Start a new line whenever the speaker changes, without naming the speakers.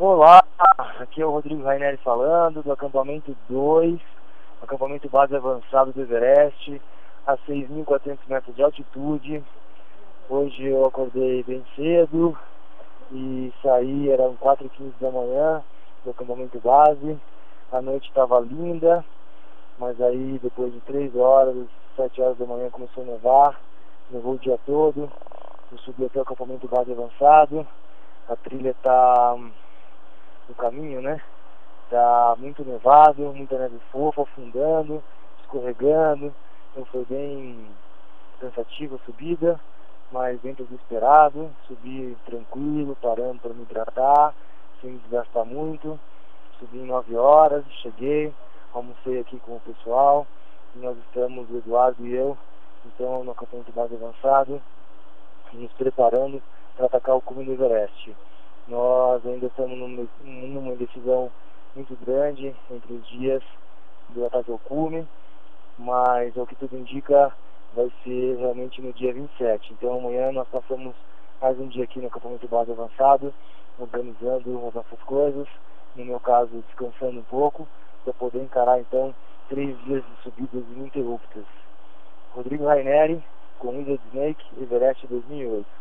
Olá, aqui é o Rodrigo Raineri falando do acampamento 2, acampamento base avançado do Everest, a 6.400 metros de altitude. Hoje eu acordei bem cedo e saí, eram 4h15 da manhã do acampamento base. A noite estava linda, mas aí depois de 3 horas, 7 horas da manhã começou a nevar, nevou o dia todo. Eu subi até o acampamento base avançado, a trilha está no caminho, né? Tá muito nevado, muita neve fofa, afundando, escorregando. Então foi bem cansativa a subida, mas dentro do esperado. Subi tranquilo, parando para me hidratar, sem desgastar muito. Subi em 9 horas, cheguei, almocei aqui com o pessoal. E nós estamos, o Eduardo e eu, então no acampamento base avançado, nos preparando para atacar o cume do Everest. Nós ainda estamos numa indecisão muito grande entre os dias do ataque ao cume, mas ao que tudo indica vai ser realmente no dia 27. Então amanhã nós passamos mais um dia aqui no acampamento base avançado, organizando as nossas coisas, no meu caso descansando um pouco, para poder encarar então 3 dias de subidas ininterruptas. Rodrigo Raineri, com Wizard Snake, Everest 2008.